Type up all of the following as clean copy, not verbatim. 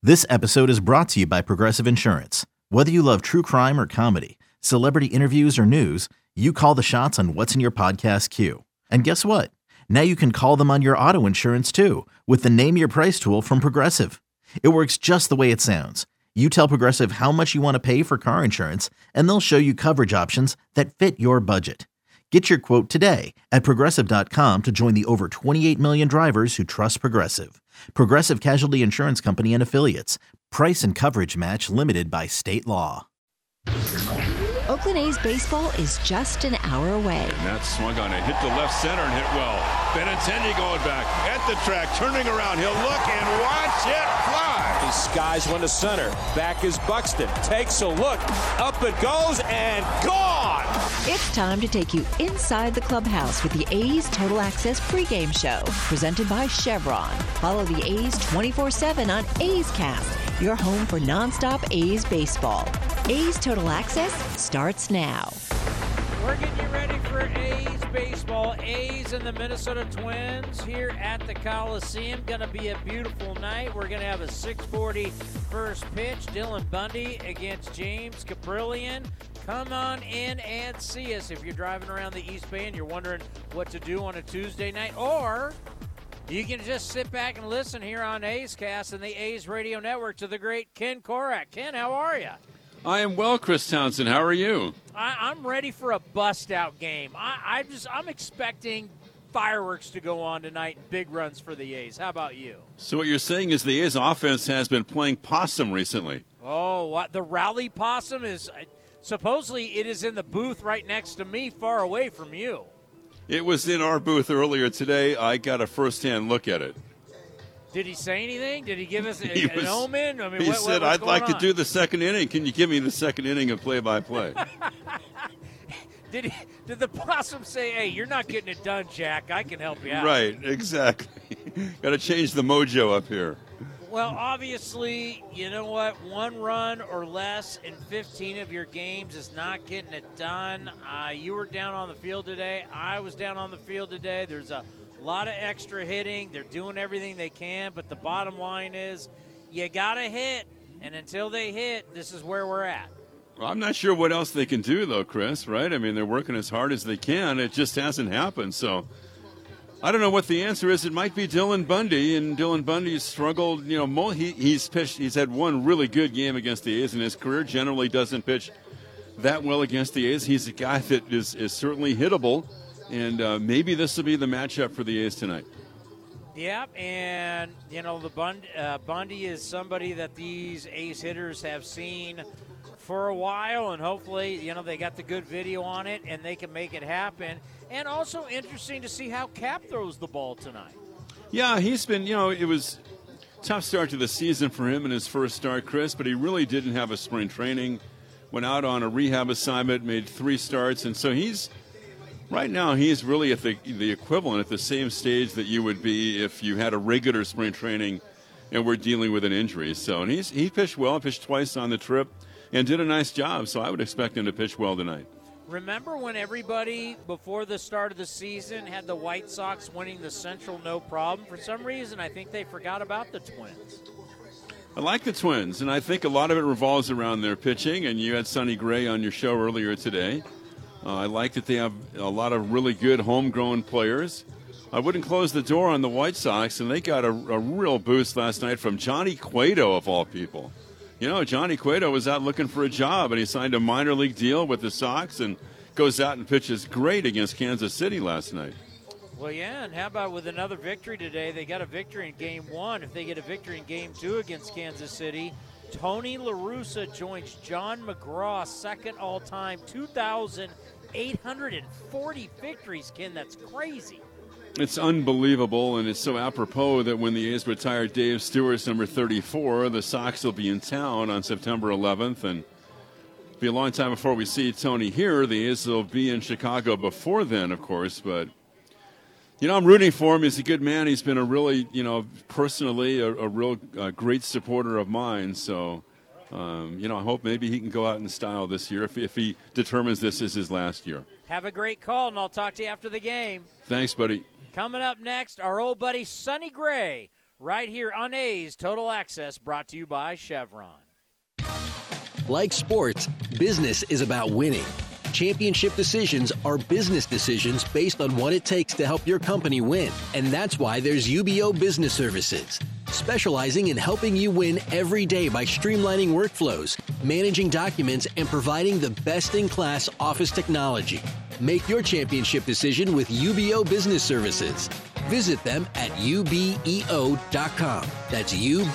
This episode is brought to you by Progressive Insurance. Whether you love true crime or comedy, celebrity interviews or news, you call the shots on what's in your podcast queue. And guess what? Now you can call them on your auto insurance too with the Name Your Price tool from Progressive. It works just the way it sounds. You tell Progressive how much you want to pay for car insurance, and they'll show you coverage options that fit your budget. Get your quote today at Progressive.com to join the over 28 million drivers who trust Progressive. Progressive Casualty Insurance Company and Affiliates. Price and coverage match limited by state law. Oakland A's baseball is just an hour away. And that swung on it, hit to left center and hit well. Benintendi going back at the track, turning around. He'll look and watch it fly. He skies one to center. Back is Buxton. Takes a look. Up it goes and gone. It's time to take you inside the clubhouse with the A's Total Access pregame show, presented by Chevron. Follow the A's 24/7 on A's Cast, your home for nonstop A's baseball. A's Total Access starts now. We're getting you ready for A's baseball. A's and the Minnesota Twins here at the Coliseum. Going to be a beautiful night. We're going to have a 6:40 first pitch. Dylan Bundy against James Caprillion. Come on in and see us if you're driving around the East Bay and you're wondering what to do on a Tuesday night. Or you can just sit back and listen here on A's Cast and the A's Radio Network to the great Ken Korak. Ken, how are you? I am well, Chris Townsend. How are you? I'm ready for a bust-out game. I'm expecting fireworks to go on tonight and big runs for the A's. How about you? So what you're saying is the A's offense has been playing possum recently. Oh, what? The rally possum is supposedly it is in the booth right next to me, far away from you. It was in our booth earlier today. I got a first-hand look at it. Did he say anything? Did he give us an omen? I mean, he said, I'd like to do the second inning. Can you give me the second inning of play-by-play? Did the possum say, hey, you're not getting it done, Jack. I can help you out. Right, exactly. Got to change the mojo up here. Well, obviously, you know what? 1 run or less in 15 of your games is not getting it done. You were down on the field today. I was down on the field today. There's a lot of extra hitting. They're doing everything they can, but the bottom line is you got to hit, and until they hit, this is where we're at. Well, I'm not sure what else they can do, though, Chris, right? I mean, they're working as hard as they can. It just hasn't happened, so I don't know what the answer is. It might be Dylan Bundy, and Dylan Bundy struggled. You know, he's pitched. He's had one really good game against the A's in his career. Generally doesn't pitch that well against the A's. He's a guy that is certainly hittable, and maybe this will be the matchup for the A's tonight. Yep, and, you know, the Bundy is somebody that these A's hitters have seen for a while, and hopefully, you know, they got the good video on it, and they can make it happen. And also interesting to see how Cap throws the ball tonight. Yeah, he's been, you know, it was a tough start to the season for him in his first start, Chris, but he really didn't have a spring training. Went out on a rehab assignment, made 3 starts, and so right now he's really at the equivalent, at the same stage that you would be if you had a regular spring training and we're dealing with an injury. So, and he pitched well, pitched twice on the trip, and did a nice job, so I would expect him to pitch well tonight. Remember when everybody, before the start of the season, had the White Sox winning the Central no problem? For some reason, I think they forgot about the Twins. I like the Twins, and I think a lot of it revolves around their pitching, and you had Sonny Gray on your show earlier today. I like that they have a lot of really good homegrown players. I wouldn't close the door on the White Sox, and they got a real boost last night from Johnny Cueto, of all people. You know, Johnny Cueto was out looking for a job, and he signed a minor league deal with the Sox and goes out and pitches great against Kansas City last night. Well, yeah, and how about with another victory today? They got a victory in Game 1. If they get a victory in Game 2 against Kansas City, Tony La Russa joins John McGraw, second all-time, 2,840 victories, Ken. That's crazy. It's unbelievable, and it's so apropos that when the A's retire Dave Stewart's number 34, the Sox will be in town on September 11th, and it'll be a long time before we see Tony here. The A's will be in Chicago before then, of course, but, you know, I'm rooting for him. He's a good man. He's been a really, you know, personally a real great supporter of mine, so, you know, I hope maybe he can go out in style this year if he determines this is his last year. Have a great call, and I'll talk to you after the game. Thanks, buddy. Coming up next, our old buddy Sonny Gray right here on A's Total Access, brought to you by Chevron. Like sports, business is about winning. Championship decisions are business decisions based on what it takes to help your company win. And that's why there's UBO Business Services, specializing in helping you win every day by streamlining workflows, managing documents, and providing the best-in-class office technology. Make your championship decision with UBO Business Services. Visit them at ubeo.com. That's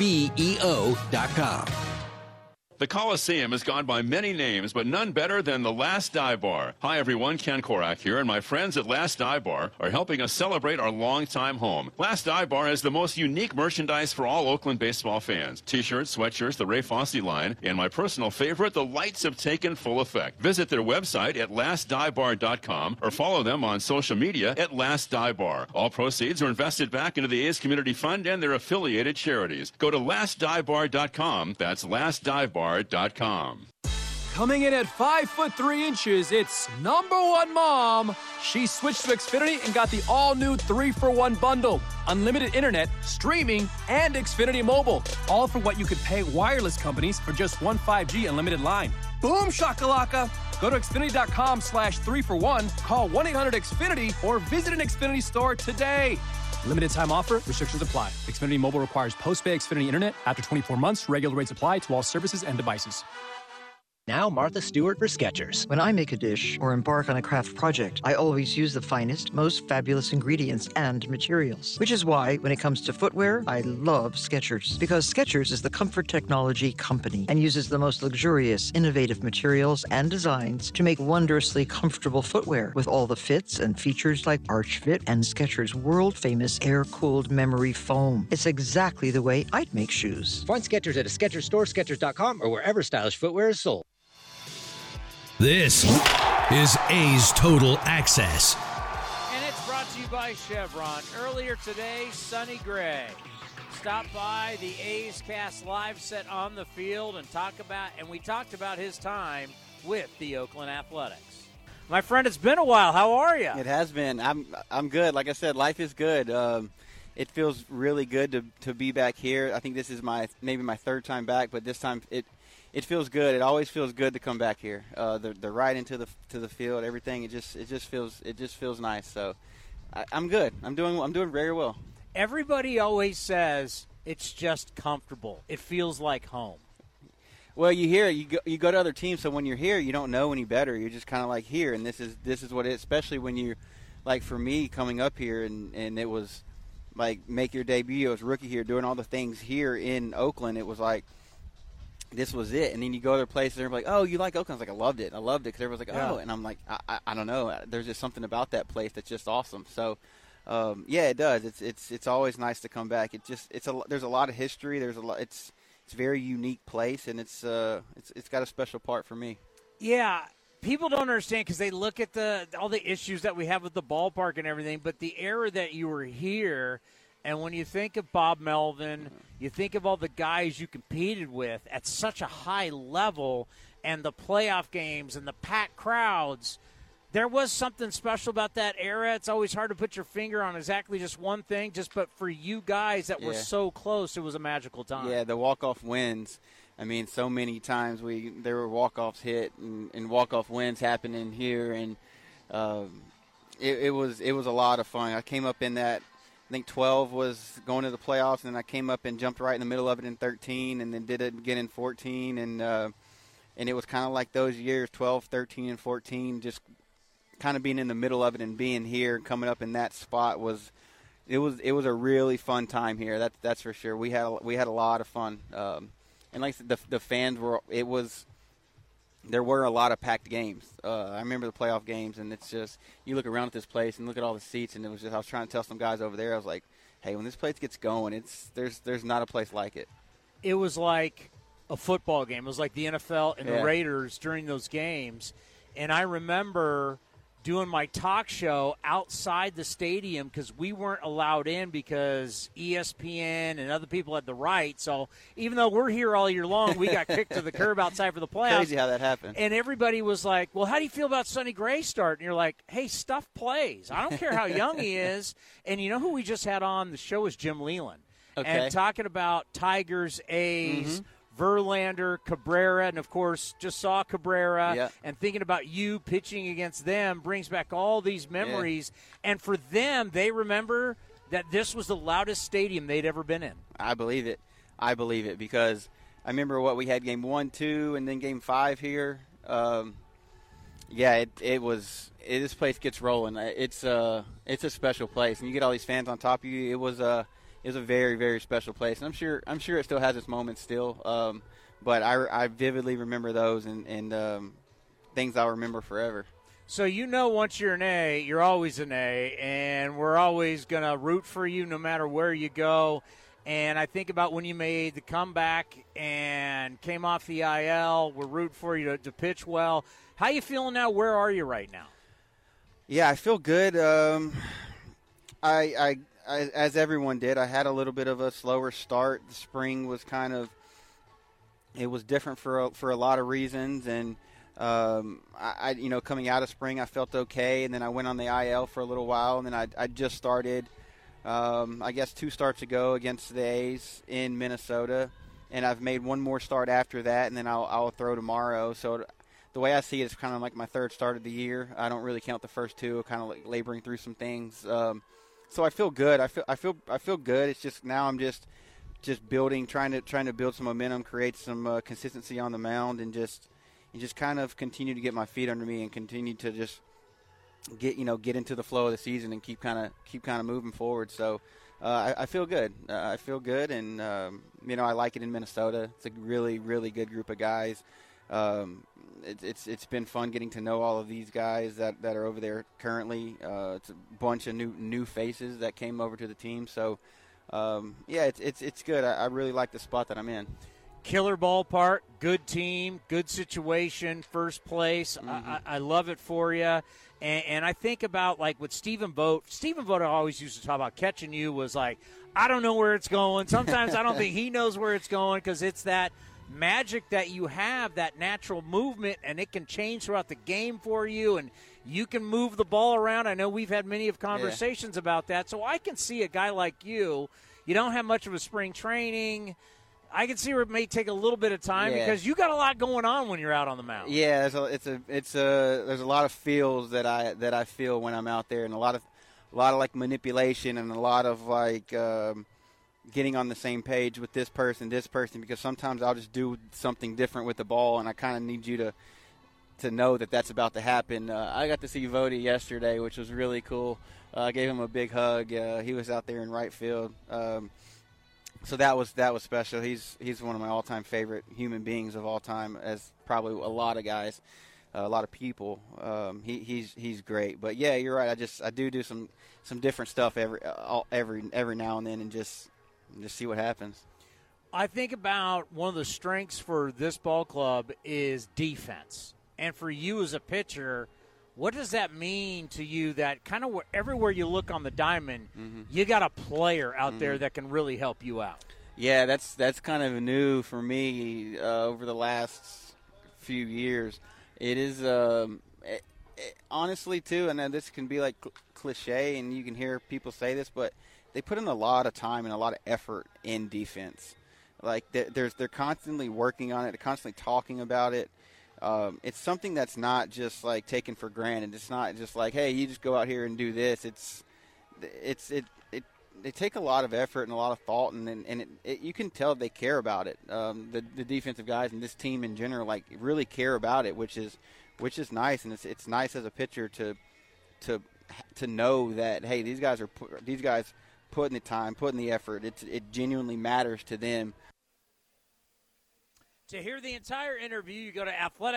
ubeo.com. The Coliseum has gone by many names, but none better than the Last Dive Bar. Hi, everyone. Ken Korak here, and my friends at Last Dive Bar are helping us celebrate our longtime home. Last Dive Bar has the most unique merchandise for all Oakland baseball fans. T-shirts, sweatshirts, the Ray Fosse line, and my personal favorite, the lights have taken full effect. Visit their website at lastdivebar.com or follow them on social media at Last Dive Bar. All proceeds are invested back into the A's Community Fund and their affiliated charities. Go to lastdivebar.com. That's lastdivebar.com. Coming in at 5'3", it's number one mom. She switched to Xfinity and got the all-new 3-for-1 bundle. Unlimited internet, streaming, and Xfinity Mobile. All for what you could pay wireless companies for just one 5G unlimited line. Boom shakalaka! Go to Xfinity.com/3-for-1, call 1-800-XFINITY, or visit an Xfinity store today. Limited time offer, restrictions apply. Xfinity Mobile requires post-pay Xfinity internet. After 24 months, regular rates apply to all services and devices. Now Martha Stewart for Skechers. When I make a dish or embark on a craft project, I always use the finest, most fabulous ingredients and materials. Which is why, when it comes to footwear, I love Skechers. Because Skechers is the comfort technology company and uses the most luxurious, innovative materials and designs to make wondrously comfortable footwear with all the fits and features like Arch Fit and Skechers' world-famous air-cooled memory foam. It's exactly the way I'd make shoes. Find Skechers at a Skechers store, Skechers.com, or wherever stylish footwear is sold. This is A's Total Access. And it's brought to you by Chevron. Earlier today, Sonny Gray stopped by the A's Cast live set on the field and we talked about his time with the Oakland Athletics. My friend, it's been a while. How are you? It has been. I'm good. Like I said, life is good. It feels really good to be back here. I think this is maybe my third time back, but this time it feels good. It always feels good to come back here. The ride into the field, everything. It just feels nice. So I'm good. I'm doing very well. Everybody always says it's just comfortable. It feels like home. Well, you hear it. You go to other teams. So when you're here, you don't know any better. You're just kind of like here, and this is what it is. Especially when you, like for me, coming up here and it was like make your debut. I was rookie here, doing all the things here in Oakland. It was like, this was it. And then you go to other places and they're like, oh, you like Oakland? I was like, I loved it because everyone's like, oh. Yeah. And I'm like, I don't know. There's just something about that place that's just awesome. So, yeah, it does. It's always nice to come back. There's a lot of history. It's a very unique place, and it's got a special part for me. Yeah. People don't understand because they look at all the issues that we have with the ballpark and everything, but the era that you were here, and when you think of Bob Melvin, you think of all the guys you competed with at such a high level and the playoff games and the packed crowds, there was something special about that era. It's always hard to put your finger on exactly just one thing, but for you guys that were so close, it was a magical time. Yeah, the walk-off wins. I mean, so many times there were walk-offs hit and walk-off wins happening here, and it was a lot of fun. I came up in that. I think 12 was going to the playoffs, and then I came up and jumped right in the middle of it in 13, and then did it again in 14, and it was kind of like those years, 12, 13, and 14, just kind of being in the middle of it and being here and coming up in that spot was a really fun time here. That's for sure. We had a lot of fun, and like the fans there were a lot of packed games. I remember the playoff games, and it's just you look around at this place and look at all the seats, and it was just I was trying to tell some guys over there. I was like, hey, when this place gets going, there's not a place like it. It was like a football game. It was like the NFL and the Raiders during those games, and I remember doing my talk show outside the stadium because we weren't allowed in because ESPN and other people had the right. So even though we're here all year long, we got kicked to the curb outside for the playoffs. Crazy how that happened. And everybody was like, well, how do you feel about Sonny Gray starting? And you're like, hey, stuff plays. I don't care how young he is. And you know who we just had on? The show was Jim Leland. Okay. And talking about Tigers, A's, Verlander, Cabrera, and, of course, just saw Cabrera, and thinking about you pitching against them brings back all these memories. And for them, they remember that this was the loudest stadium they'd ever been in. I believe it. Because I remember we had game 1, 2, and then game 5 here. This place gets rolling. It's a special place, and you get all these fans on top of you. It was a very, very special place, and I'm sure it still has its moments still. But I vividly remember those and things I'll remember forever. So once you're an A, you're always an A, and we're always going to root for you no matter where you go. And I think about when you made the comeback and came off the IL. We're rooting for you to pitch well. How you feeling now? Where are you right now? Yeah, I feel good. I as everyone did, I had a little bit of a slower start. The spring was it was different for a lot of reasons, and I coming out of spring, I felt okay, and then I went on the IL for a little while, and then I just started. I guess 2 starts ago against the A's in Minnesota, and I've made one more start after that, and then I'll throw tomorrow. So the way I see it, it's kind of like my 3rd start of the year. I don't really count the first 2, kind of like laboring through some things. So I feel good. I feel good. It's just now I'm just building, trying to build some momentum, create some consistency on the mound, and just kind of continue to get my feet under me and continue to just get into the flow of the season and keep kind of moving forward. So I feel good. I feel good, and I like it in Minnesota. It's a really, really good group of guys. It's been fun getting to know all of these guys that are over there currently. It's a bunch of new faces that came over to the team. So it's good. I really like the spot that I'm in. Killer ballpark, good team, good situation, first place. I love it for you. And I think about, like, with Stephen Vogt. Stephen Vogt always used to talk about catching you was like, I don't know where it's going. Sometimes I don't think he knows where it's going because it's that magic that you have, that natural movement, and it can change throughout the game for you, and you can move the ball around. I know we've had many of conversations about that. So I can see a guy like you don't have much of a spring training. I can see where it may take a little bit of time because you got a lot going on when you're out on the mound. Yeah, there's a lot of feels that I feel when I'm out there, and a lot of like manipulation and a lot of like getting on the same page with this person, because sometimes I'll just do something different with the ball, and I kind of need you to know that that's about to happen. I got to see Vody yesterday, which was really cool. I gave him a big hug. He was out there in right field. So that was special. He's one of my all-time favorite human beings of all time, as probably a lot of guys, a lot of people. He's great. But yeah, you're right. I do some different stuff every now and then, and just see what happens. I think about one of the strengths for this ball club is defense, and for you as a pitcher, what does that mean to you that kind of everywhere you look on the diamond, you got a player out there that can really help you out? Yeah, that's kind of new for me over the last few years. It is honestly, too, and this can be like cliche, and you can hear people say this, but they put in a lot of time and a lot of effort in defense. Like they're constantly working on it, they're constantly talking about it. It's something that's not just like taken for granted. It's not just like, hey, you just go out here and do this. They take a lot of effort and a lot of thought, and you can tell they care about it. The defensive guys and this team in general really care about it, which is nice, and it's nice as a pitcher to know that, hey, these guys putting the time, putting the effort. It genuinely matters to them. To hear the entire interview, you go to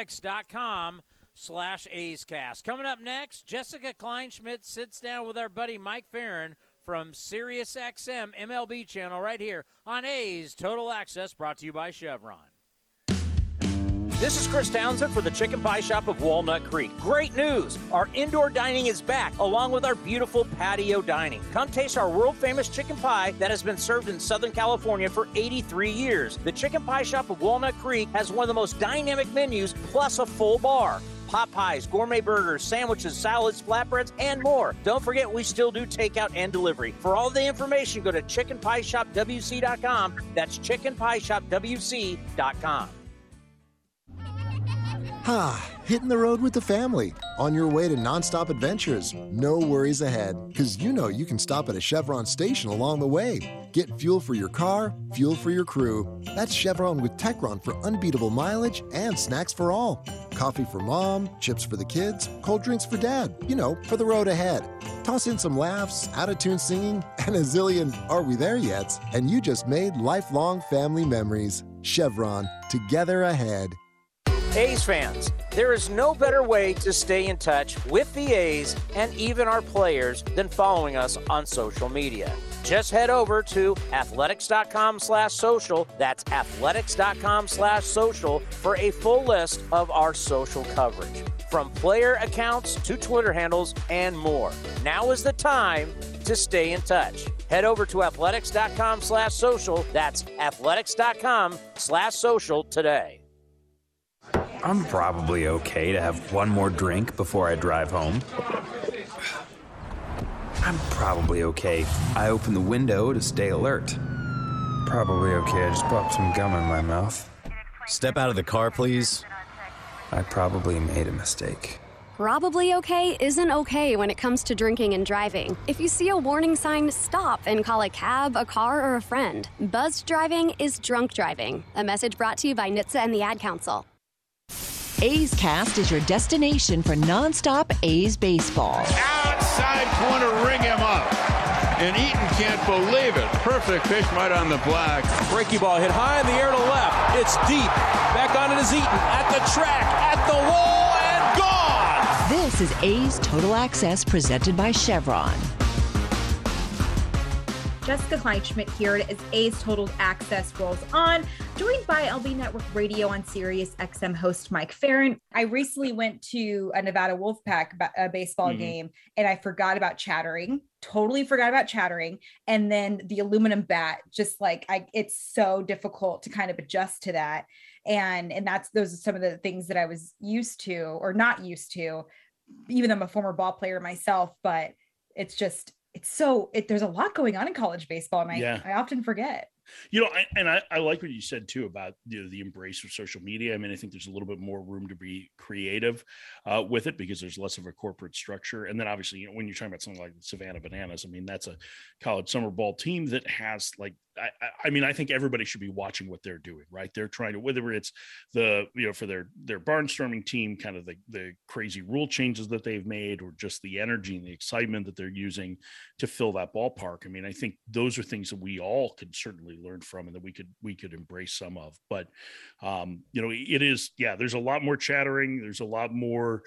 athletics.com/A'sCast. Coming up next, Jessica Kleinschmidt sits down with our buddy Mike Farron from SiriusXM MLB channel right here on A's Total Access, brought to you by Chevron. This is Chris Townsend for the Chicken Pie Shop of Walnut Creek. Great news! Our indoor dining is back, along with our beautiful patio dining. Come taste our world-famous chicken pie that has been served in Southern California for 83 years. The Chicken Pie Shop of Walnut Creek has one of the most dynamic menus, plus a full bar. pot pies, gourmet burgers, sandwiches, salads, flatbreads, and more. Don't forget, we still do takeout and delivery. For all the information, go to chickenpieshopwc.com. That's chickenpieshopwc.com. Hitting the road with the family. On your way to nonstop adventures. No worries ahead, because you know you can stop at a Chevron station along the way. Get fuel for your car, fuel for your crew. That's Chevron with Techron for unbeatable mileage and snacks for all. Coffee for mom, chips for the kids, cold drinks for dad. You know, for the road ahead. Toss in some laughs, out-of-tune singing, and a zillion "Are we there yet?" And you just made lifelong family memories. Chevron, together ahead. A's fans, there is no better way to stay in touch with the A's and even our players than following us on social media. Just head over to athletics.com/social. That's athletics.com/social for a full list of our social coverage, from player accounts to Twitter handles and more. Now is the time to stay in touch. Head over to athletics.com/social. That's athletics.com/social today. I'm probably okay to have one more drink before I drive home. I'm probably okay. I open the window to stay alert. Probably okay. I just popped some gum in my mouth. Step out of the car, please. I probably made a mistake. Probably okay isn't okay when it comes to drinking and driving. If you see a warning sign, stop and call a cab, a car, or a friend. Buzzed driving is drunk driving. A message brought to you by NHTSA and the Ad Council. A's Cast is your destination for nonstop A's baseball. Outside corner, ring him up. And Eaton can't believe it. Perfect pitch right on the black. Breaky ball hit high in the air to left. It's deep. Back on it is Eaton at the track, at the wall, and gone. This is A's Total Access presented by Chevron. Jessica Kleinschmidt here as A's Total Access rolls on, joined by LB Network Radio on Sirius XM host Mike Farron. I recently went to a Nevada Wolfpack baseball game, and I forgot about chattering. Totally forgot about chattering. And then the aluminum bat, just like it's so difficult to kind of adjust to that. And those are some of the things that I was used to or not used to, even though I'm a former ball player myself, but there's a lot going on in college baseball, and I often forget. You know, I like what you said too about the embrace of social media. I mean, I think there's a little bit more room to be creative with it because there's less of a corporate structure. And then obviously, when you're talking about something like the Savannah Bananas, I mean, that's a college summer ball team that has I think everybody should be watching what they're doing, right? They're trying to, whether it's for their barnstorming team, kind of the crazy rule changes that they've made, or just the energy and the excitement that they're using to fill that ballpark. I mean, I think those are things that we all could certainly learn from, and that we could embrace some of. But it is, there's a lot more chattering. There's a lot more,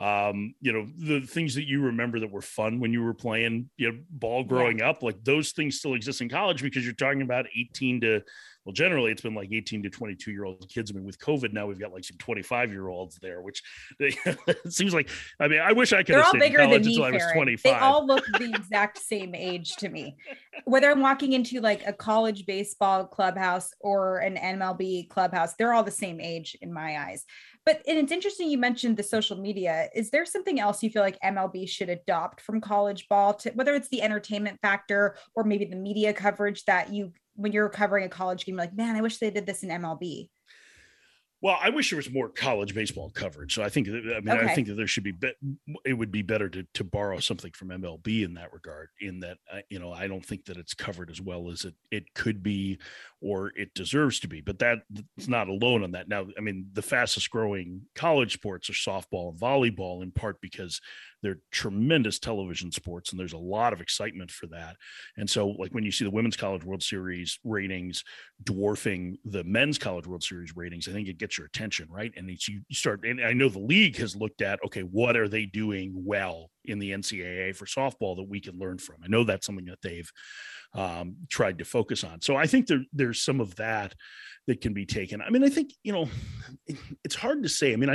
the things that you remember that were fun when you were playing ball growing up, like those things still exist in college, because you're talking about 18 to, well, generally it's been like 18 to 22-year-old kids. I mean, with COVID now, we've got like some 25-year-olds there, which it seems like, I mean, I wish I could have stayed in college until I was 25. They all look the exact same age to me. Whether I'm walking into like a college baseball clubhouse or an MLB clubhouse, they're all the same age in my eyes. And it's interesting you mentioned the social media. Is there something else you feel like MLB should adopt from college ball, whether it's the entertainment factor or maybe the media coverage that when you're covering a college game, you're like, man, I wish they did this in MLB? Well, I wish there was more college baseball coverage. So I think I think that there should be, it would be better to borrow something from MLB in that regard, in that, I don't think that it's covered as well as it could be, or it deserves to be, but that's not alone on that. Now, I mean, the fastest growing college sports are softball and volleyball, in part because they're tremendous television sports, and there's a lot of excitement for that. And so, like, when you see the Women's College World Series ratings dwarfing the Men's College World Series ratings, I think it gets your attention, right? And you start, and I know the league has looked at, okay, what are they doing well in the NCAA for softball that we can learn from? I know that's something that they've tried to focus on. So I think there's some of that can be taken. I mean, I think, it's hard to say. I mean, I think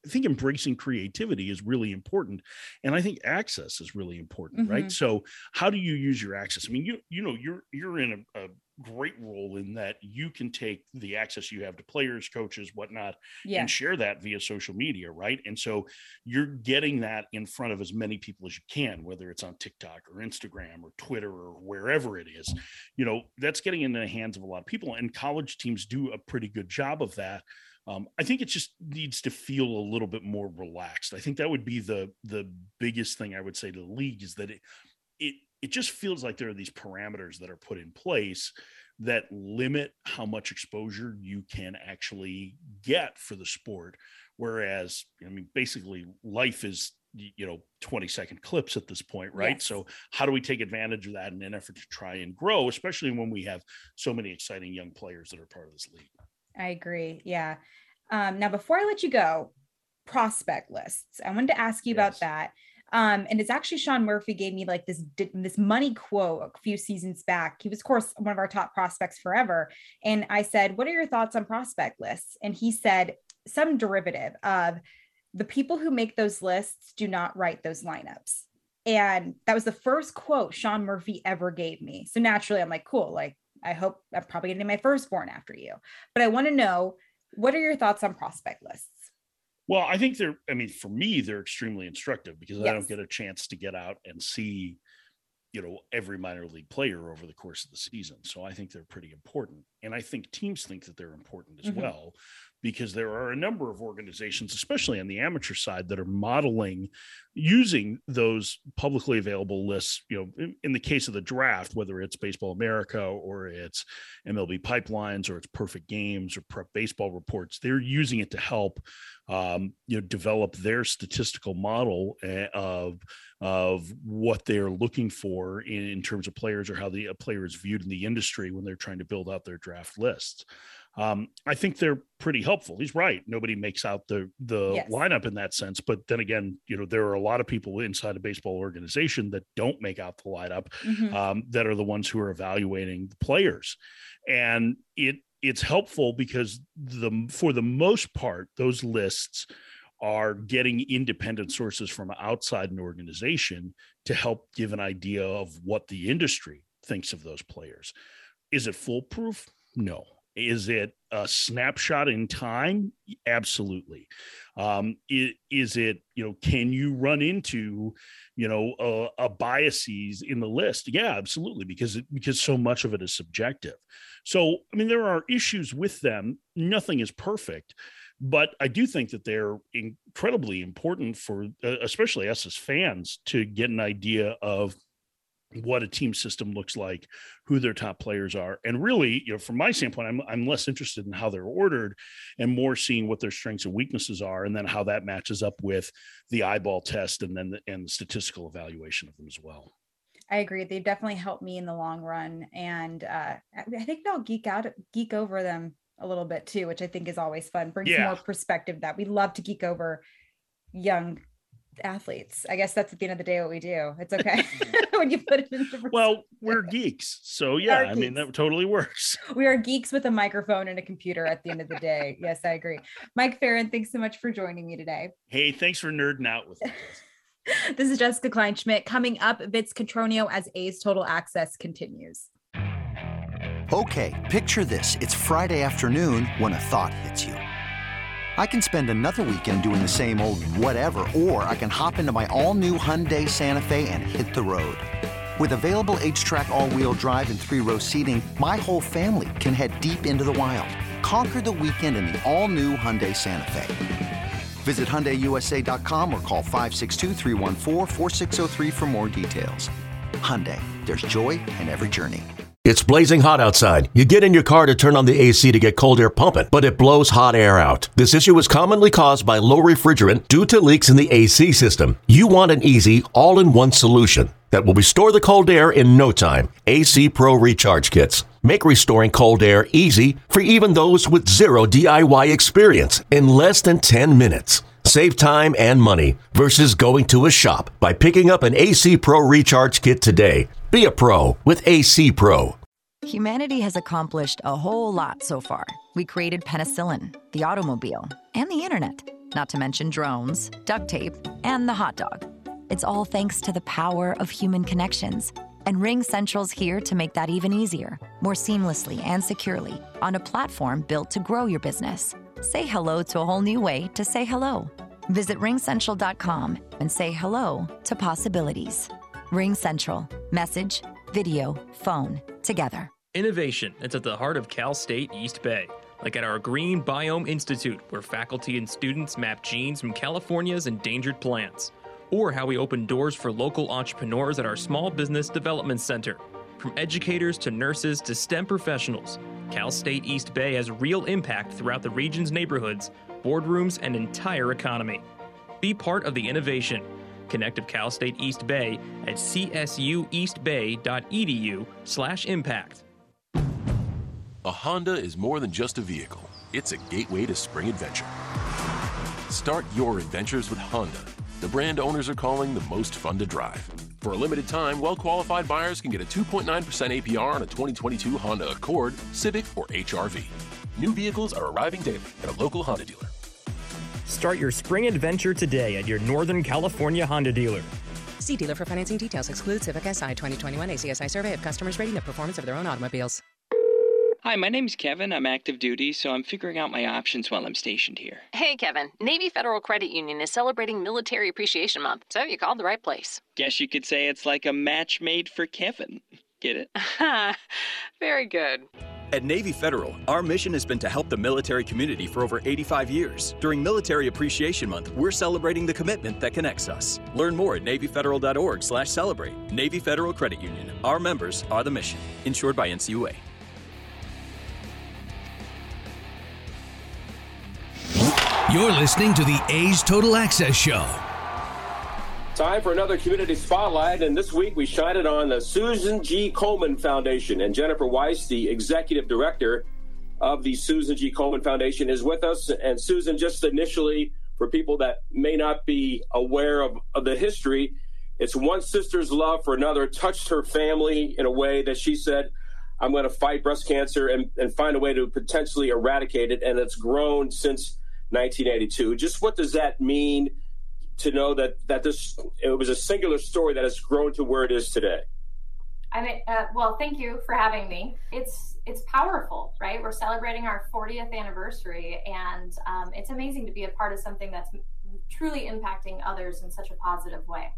think embracing creativity is really important. And I think access is really important, right? So how do you use your access? I mean, you're in a great role in that you can take the access you have to players, coaches, whatnot, and share that via social media, right? And so you're getting that in front of as many people as you can, whether it's on TikTok or Instagram or Twitter or wherever it is. That's getting into the hands of a lot of people, and college teams do a pretty good job of that. I think it just needs to feel a little bit more relaxed. I think that would be the biggest thing I would say to the league, is that it just feels like there are these parameters that are put in place that limit how much exposure you can actually get for the sport. Whereas, I mean, basically life is, 20-second clips at this point, right? Yes. So how do we take advantage of that in an effort to try and grow, especially when we have so many exciting young players that are part of this league? I agree. Yeah. Now, before I let you go, prospect lists. I wanted to ask you about that. And it's actually Sean Murphy gave me like this money quote a few seasons back. He was, of course, one of our top prospects forever. And I said, what are your thoughts on prospect lists? And he said some derivative of, the people who make those lists do not write those lineups. And that was the first quote Sean Murphy ever gave me. So naturally I'm like, cool. Like, I hope I'm probably getting my firstborn after you, but I want to know, what are your thoughts on prospect lists? Well, I think for me, they're extremely instructive, because I don't get a chance to get out and see, every minor league player over the course of the season. So I think they're pretty important. And I think teams think that they're important as well, because there are a number of organizations, especially on the amateur side, that are modeling using those publicly available lists. In the case of the draft, whether it's Baseball America or it's MLB Pipelines or it's Perfect Games or Prep Baseball Reports, they're using it to help develop their statistical model of what they're looking for in terms of players, or how the player is viewed in the industry when they're trying to build out their draft lists. I think they're pretty helpful. He's right. Nobody makes out the lineup in that sense. But then again, there are a lot of people inside a baseball organization that don't make out the lineup, that are the ones who are evaluating the players. And it's helpful because for the most part, those lists are getting independent sources from outside an organization to help give an idea of what the industry thinks of those players. Is it foolproof? No. Is it a snapshot in time? Absolutely. Is it, can you run into, a biases in the list? Yeah, absolutely. Because so much of it is subjective. So, I mean, there are issues with them. Nothing is perfect, but I do think that they're incredibly important for, especially us as fans, to get an idea of what a team system looks like, who their top players are. And really, from my standpoint, I'm less interested in how they're ordered and more seeing what their strengths and weaknesses are, and then how that matches up with the eyeball test and then the statistical evaluation of them as well. I agree. They've definitely helped me in the long run. And I think I'll geek over them a little bit too, which I think is always fun. Brings more perspective that we love to geek over young athletes. I guess that's at the end of the day what we do. It's okay when you put it into perspective. Well, we're geeks, so I mean, that totally works. We are geeks with a microphone and a computer at the end of the day. Yes, I agree. Mike Ferrin, thanks so much for joining me today. Hey, thanks for nerding out with me. This is Jessica Kleinschmidt. Coming up, Vince Cotroneo as A's Total Access continues. Okay, picture this. It's Friday afternoon when a thought hits you. I can spend another weekend doing the same old whatever, or I can hop into my all-new Hyundai Santa Fe and hit the road. With available H-Track all-wheel drive and 3-row seating, my whole family can head deep into the wild. Conquer the weekend in the all-new Hyundai Santa Fe. Visit HyundaiUSA.com or call 562-314-4603 for more details. Hyundai, there's joy in every journey. It's blazing hot outside. You get in your car to turn on the AC to get cold air pumping, but it blows hot air out. This issue is commonly caused by low refrigerant due to leaks in the AC system. You want an easy, all-in-one solution that will restore the cold air in no time. AC Pro Recharge Kits make restoring cold air easy for even those with zero DIY experience in less than 10 minutes. Save time and money versus going to a shop by picking up an AC Pro Recharge Kit today. Be a pro with AC Pro. Humanity has accomplished a whole lot so far. We created penicillin, the automobile, and the internet. not to mention drones, duct tape, and the hot dog. It's all thanks to the power of human connections. And RingCentral's here to make that even easier, more seamlessly and securely, on a platform built to grow your business. Say hello to a whole new way to say hello. Visit ringcentral.com and say hello to possibilities. RingCentral. Message, video, phone, together. Innovation that's at the heart of Cal State East Bay, like at our Green Biome Institute, where faculty and students map genes from California's endangered plants. Or how we open doors for local entrepreneurs at our Small Business Development Center. From educators to nurses to STEM professionals, Cal State East Bay has real impact throughout the region's neighborhoods, boardrooms, and entire economy. Be part of the innovation. Connect with Cal State East Bay at csueastbay.edu/impact. A Honda is more than just a vehicle. It's a gateway to spring adventure. Start your adventures with Honda, the brand owners are calling the most fun to drive. For a limited time, well-qualified buyers can get a 2.9% APR on a 2022 Honda Accord, Civic, or HR-V. New vehicles are arriving daily at a local Honda dealer. Start your spring adventure today at your Northern California Honda dealer. See dealer for financing details. Exclude Civic Si 2021 ACSI survey of customers rating the performance of their own automobiles. Hi, my name's Kevin. I'm active duty, so I'm figuring out my options while I'm stationed here. Hey, Kevin. Navy Federal Credit Union is celebrating Military Appreciation Month, so you called the right place. Guess you could say it's like a match made for Kevin. Get it? Very good. At Navy Federal, our mission has been to help the military community for over 85 years. During Military Appreciation Month, we're celebrating the commitment that connects us. Learn more at NavyFederal.org/celebrate. Navy Federal Credit Union. Our members are the mission. Insured by NCUA. You're listening to the A's Total Access Show. Time for another community spotlight, and this week we shine it on the Susan G. Komen Foundation. And Jennifer Weiss, the executive director of the Susan G. Komen Foundation, is with us. And Susan, just initially, for people that may not be aware of the history, it's one sister's love for another touched her family in a way that she said, I'm going to fight breast cancer and find a way to potentially eradicate it. And it's grown since 1982. Just what does that mean to know that it was a singular story that has grown to where it is today? I mean, well, thank you for having me. It's powerful, right? We're celebrating our 40th anniversary, and it's amazing to be a part of something that's truly impacting others in such a positive way.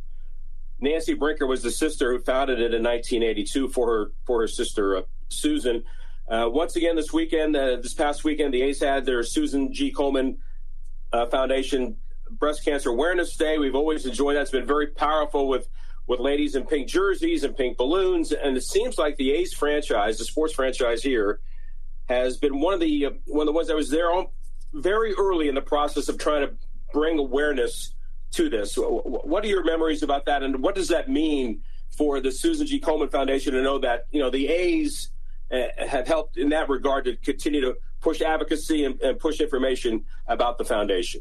Nancy Brinker was the sister who founded it in 1982 for her sister Susan. Once again, this past weekend, the A's had their Susan G. Komen Foundation Breast Cancer Awareness Day. We've always enjoyed that. It's been very powerful with ladies in pink jerseys and pink balloons. And it seems like the A's franchise, the sports franchise here, has been one of the ones that was there very early in the process of trying to bring awareness to this. What are your memories about that, and what does that mean for the Susan G. Komen Foundation to know that the A's have helped in that regard to continue to push advocacy and push information about the foundation?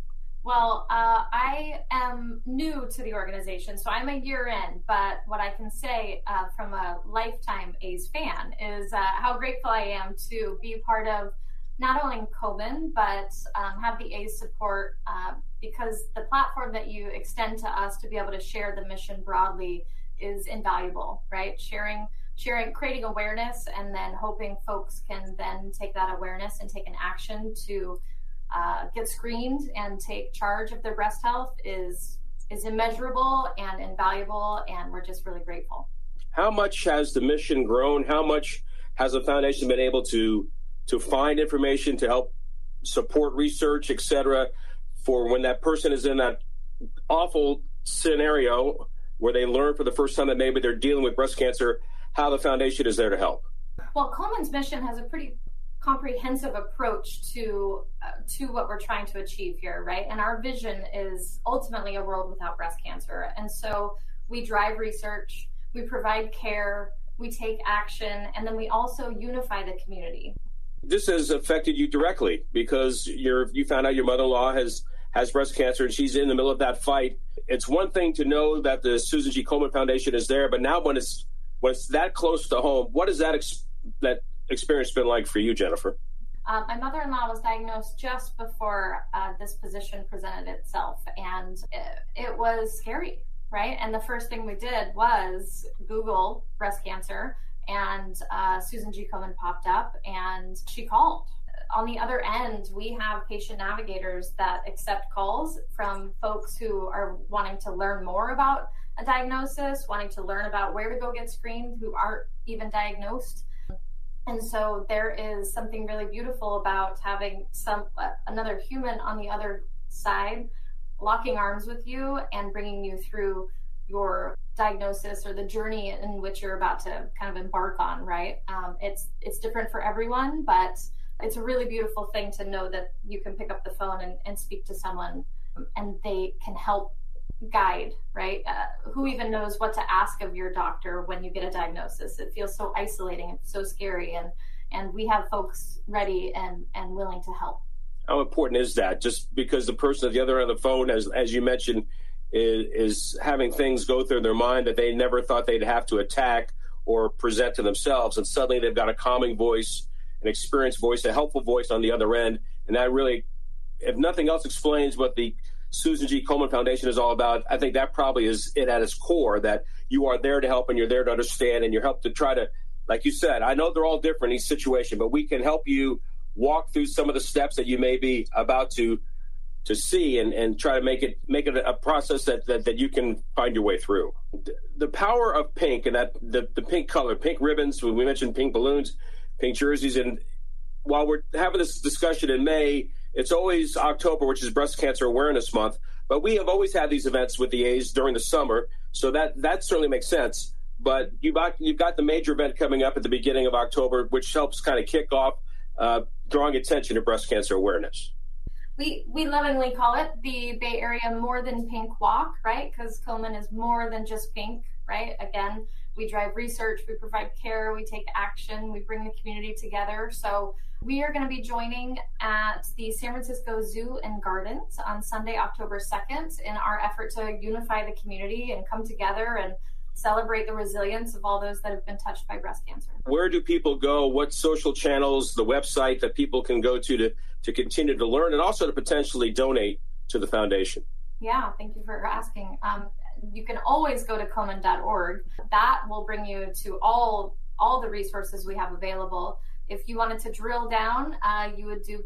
Well, I am new to the organization, so I'm a year in, but what I can say from a lifetime A's fan is how grateful I am to be part of not only Komen, but have the A's support because the platform that you extend to us to be able to share the mission broadly is invaluable, right? Sharing, creating awareness, and then hoping folks can then take that awareness and take an action to get screened and take charge of their breast health is immeasurable and invaluable, and we're just really grateful. How much has the mission grown? How much has the foundation been able to find information to help support research, et cetera, for when that person is in that awful scenario where they learn for the first time that maybe they're dealing with breast cancer, how the foundation is there to help? Well, Komen's mission has a pretty comprehensive approach to what we're trying to achieve here, right? And our vision is ultimately a world without breast cancer. And so we drive research, we provide care, we take action, and then we also unify the community. This has affected you directly because you found out your mother-in-law has breast cancer and she's in the middle of that fight. It's one thing to know that the Susan G. Komen Foundation is there, but now when it's that close to home, what has that experience been like for you, Jennifer? My mother-in-law was diagnosed just before this position presented itself, and it was scary, right? And the first thing we did was Google breast cancer, and Susan G. Komen popped up, and she called. On the other end, we have patient navigators that accept calls from folks who are wanting to learn more about a diagnosis, wanting to learn about where to go get screened, who aren't even diagnosed. And so there is something really beautiful about having another human on the other side, locking arms with you and bringing you through your diagnosis or the journey in which you're about to kind of embark on, right? It's different for everyone, but it's a really beautiful thing to know that you can pick up the phone and speak to someone and they can help guide, right? Who even knows what to ask of your doctor when you get a diagnosis? It feels so isolating and so scary, and we have folks ready and willing to help. How important is that? Just because the person at the other end of the phone, as you mentioned, is having things go through their mind that they never thought they'd have to attack or present to themselves, and suddenly they've got a calming voice, an experienced voice, a helpful voice on the other end, and that really, if nothing else, explains what the Susan G. Komen Foundation is all about. I think that probably is it at its core, that you are there to help and you're there to understand and you're help to try to, like you said, I know they're all different in each situation, but we can help you walk through some of the steps that you may be about to see and try to make it a process that you can find your way through. The power of pink and that the pink color, pink ribbons, we mentioned pink balloons, pink jerseys, and while we're having this discussion in May, it's always October, which is Breast Cancer Awareness Month, but we have always had these events with the A's during the summer, so that certainly makes sense. But you've got the major event coming up at the beginning of October, which helps kind of kick off drawing attention to breast cancer awareness. We lovingly call it the Bay Area More Than Pink Walk, right? Because Komen is more than just pink, right? Again, we drive research, we provide care, we take action, we bring the community together. So we are going to be joining at the San Francisco Zoo and Gardens on Sunday, October 2nd, in our effort to unify the community and come together and celebrate the resilience of all those that have been touched by breast cancer. Where do people go? What social channels, the website that people can go to continue to learn and also to potentially donate to the foundation? Yeah, thank you for asking. You can always go to Komen.org. That will bring you to all the resources we have available. If you wanted to drill down, you would do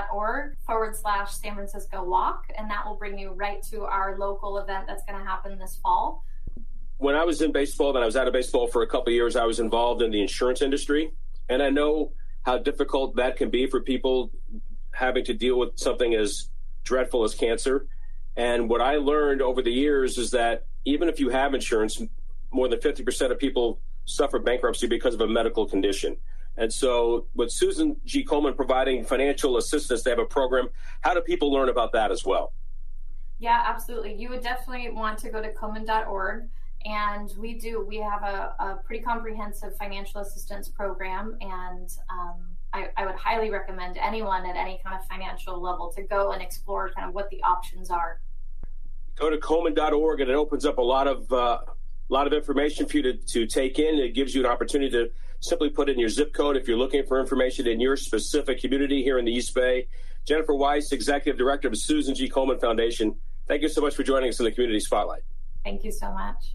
Komen.org/San Francisco Walk, and that will bring you right to our local event that's going to happen this fall. When I was in baseball, and I was out of baseball for a couple of years, I was involved in the insurance industry, and I know how difficult that can be for people having to deal with something as dreadful as cancer. And what I learned over the years is that even if you have insurance, more than 50% of people suffer bankruptcy because of a medical condition. And so with Susan G. Komen providing financial assistance, they have a program. How do people learn about that as well? Yeah, absolutely. You would definitely want to go to Komen.org. And we have a pretty comprehensive financial assistance program. And I would highly recommend anyone at any kind of financial level to go and explore kind of what the options are. Go to Komen.org, and it opens up a lot of information for you to take in. It gives you an opportunity to simply put in your zip code if you're looking for information in your specific community here in the East Bay. Jennifer Weiss, Executive Director of the Susan G. Komen Foundation, thank you so much for joining us in the Community Spotlight. Thank you so much.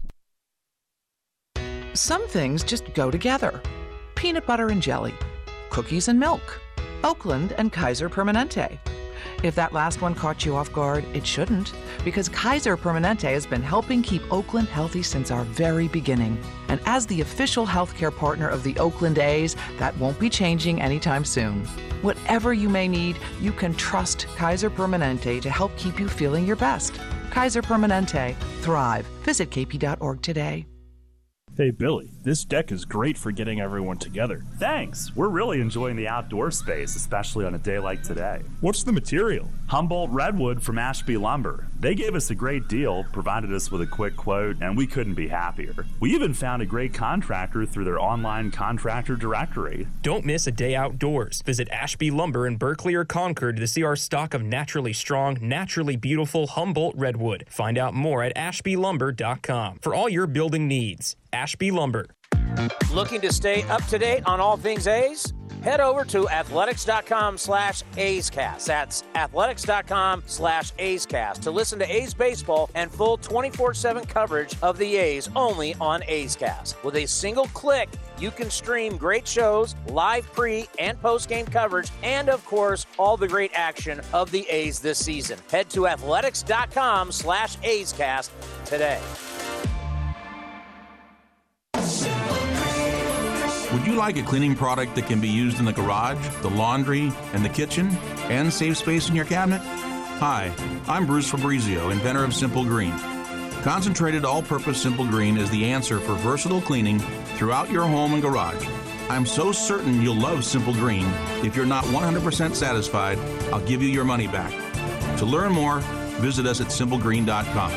Some things just go together. Peanut butter and jelly, cookies and milk, Oakland and Kaiser Permanente. If that last one caught you off guard, it shouldn't, because Kaiser Permanente has been helping keep Oakland healthy since our very beginning. And as the official healthcare partner of the Oakland A's, that won't be changing anytime soon. Whatever you may need, you can trust Kaiser Permanente to help keep you feeling your best. Kaiser Permanente. Thrive. Visit kp.org today. Hey, Billy, this deck is great for getting everyone together. Thanks. We're really enjoying the outdoor space, especially on a day like today. What's the material? Humboldt Redwood from Ashby Lumber. They gave us a great deal, provided us with a quick quote, and we couldn't be happier. We even found a great contractor through their online contractor directory. Don't miss a day outdoors. Visit Ashby Lumber in Berkeley or Concord to see our stock of naturally strong, naturally beautiful Humboldt Redwood. Find out more at ashbylumber.com for all your building needs. Ashby Lumber. Looking to stay up to date on all things A's? Head over to athletics.com/A'sCast. That's athletics.com/A'sCast to listen to A's baseball and full 24/7 coverage of the A's only on A's Cast. With a single click, you can stream great shows, live pre- and post-game coverage, and, of course, all the great action of the A's this season. Head to athletics.com/A'sCast today. Would you like a cleaning product that can be used in the garage, the laundry, and the kitchen, and save space in your cabinet? Hi, I'm Bruce Fabrizio, inventor of Simple Green. Concentrated all-purpose Simple Green is the answer for versatile cleaning throughout your home and garage. I'm so certain you'll love Simple Green. If you're not 100% satisfied, I'll give you your money back. To learn more, visit us at simplegreen.com.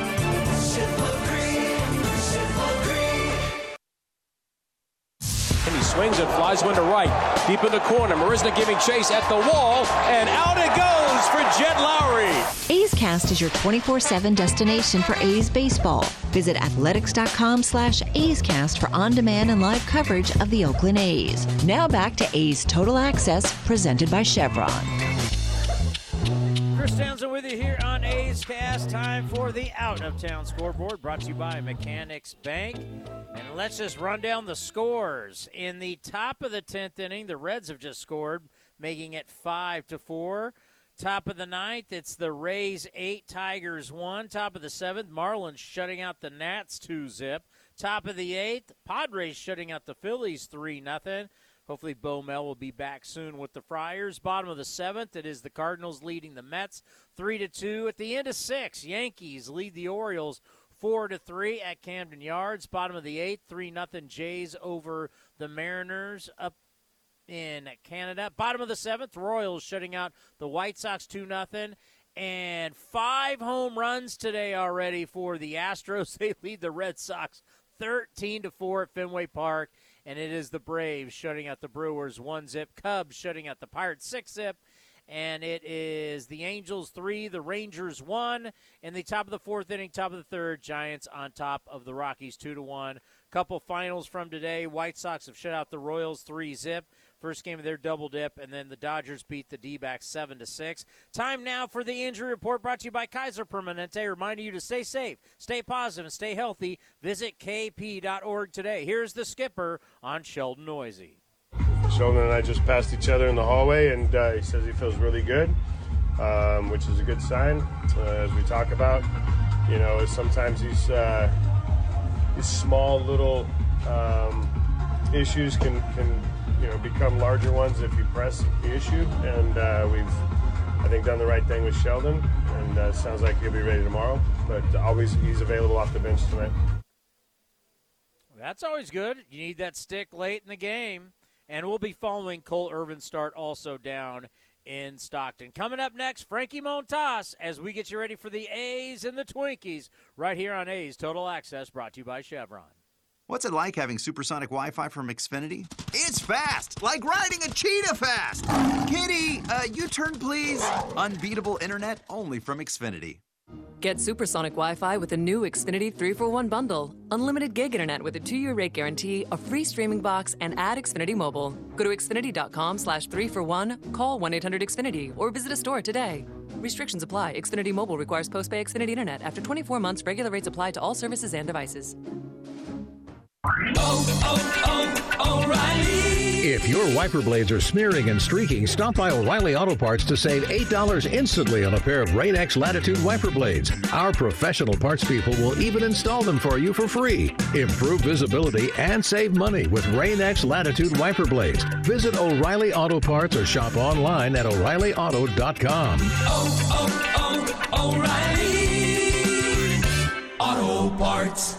And he swings and flies one to right. Deep in the corner. Marisnick giving chase at the wall. And out it goes for Jed Lowry. A's Cast is your 24/7 destination for A's baseball. Visit athletics.com/A's Cast for on-demand and live coverage of the Oakland A's. Now back to A's Total Access, presented by Chevron. Chris Townsend with you here on A's Cast. Time for the out-of-town scoreboard, brought to you by Mechanics Bank. And let's just run down the scores. In the top of the 10th inning, the Reds have just scored, making it 5-4. Top of the 9th, it's the Rays 8, Tigers 1. Top of the 7th, Marlins shutting out the Nats 2-zip. Top of the 8th, Padres shutting out the Phillies 3-0. Hopefully Bo Mel will be back soon with the Friars. Bottom of the 7th, it is the Cardinals leading the Mets 3-2. At the end of 6, Yankees lead the Orioles 4-3 at Camden Yards. Bottom of the 8th, 3-0 Jays over the Mariners up in Canada. Bottom of the 7th, Royals shutting out the White Sox 2-0. And 5 home runs today already for the Astros. They lead the Red Sox 13-4 at Fenway Park. And it is the Braves shutting out the Brewers 1-0. Cubs shutting out the Pirates 6-0. And it is the Angels 3, the Rangers 1. In the top of the 4th inning, top of the 3rd, Giants on top of the Rockies 2-1. Couple finals from today. White Sox have shut out the Royals 3-0. First game of their double dip, and then the Dodgers beat the D-backs 7-6. Time now for the injury report, brought to you by Kaiser Permanente, reminding you to stay safe, stay positive, and stay healthy. Visit kp.org today. Here's the skipper on Sheldon Noisy. Sheldon and I just passed each other in the hallway, and he says he feels really good, which is a good sign. As we talk about, sometimes these small little issues can become larger ones if you press the issue. And we've, I think, done the right thing with Sheldon, and sounds like he'll be ready tomorrow. But he's available off the bench tonight. That's always good. You need that stick late in the game. And we'll be following Cole Irvin's start also down in Stockton. Coming up next, Frankie Montas, as we get you ready for the A's and the Twinkies right here on A's Total Access, brought to you by Chevron. What's it like having supersonic Wi-Fi from Xfinity? It's fast, like riding a cheetah fast. Kitty, U-turn please. Unbeatable internet only from Xfinity. Get supersonic Wi-Fi with the new Xfinity 3-for-1 bundle. Unlimited gig internet with a 2-year rate guarantee, a free streaming box, and add Xfinity Mobile. Go to Xfinity.com/3for1, call 1-800-XFINITY, or visit a store today. Restrictions apply. Xfinity Mobile requires post-pay Xfinity internet. After 24 months, regular rates apply to all services and devices. O'Reilly. If your wiper blades are smearing and streaking, stop by O'Reilly Auto Parts to save $8 instantly on a pair of Rain-X Latitude wiper blades. Our professional parts people will even install them for you for free. Improve visibility and save money with Rain-X Latitude wiper blades. Visit O'Reilly Auto Parts or shop online at O'ReillyAuto.com. O'Reilly Auto Parts.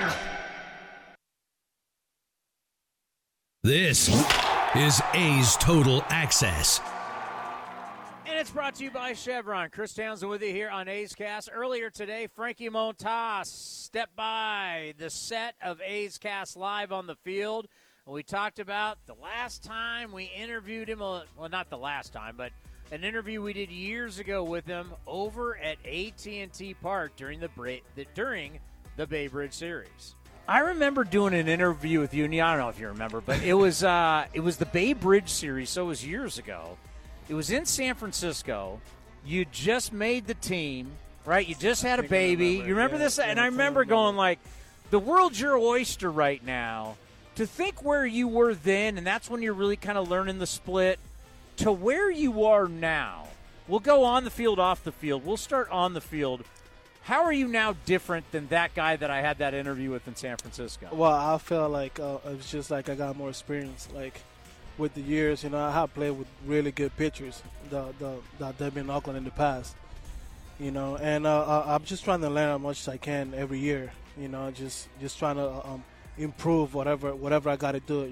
This is A's Total Access. And it's brought to you by Chevron. Chris Townsend with you here on A's Cast. Earlier today, Frankie Montas stepped by the set of A's Cast Live on the field. We talked about the last time we interviewed him, well, not the last time, but an interview we did years ago with him over at AT&T Park during the Bay Bridge Series. I remember doing an interview with you, and I don't know if you remember, but it was the Bay Bridge series, so it was years ago. It was in San Francisco. You just made the team, right? You just had a baby. You remember this? And I remember going like, the world's your oyster right now. To think where you were then, and that's when you're really kind of learning the split, to where you are now. We'll go on the field, off the field. We'll start on the field. How are you now different than that guy that I had that interview with in San Francisco? Well, I feel like it's just like I got more experience. Like with the years, I have played with really good pitchers that they've been in Oakland in the past. And I'm just trying to learn as much as I can every year. Just trying to improve whatever I got to do.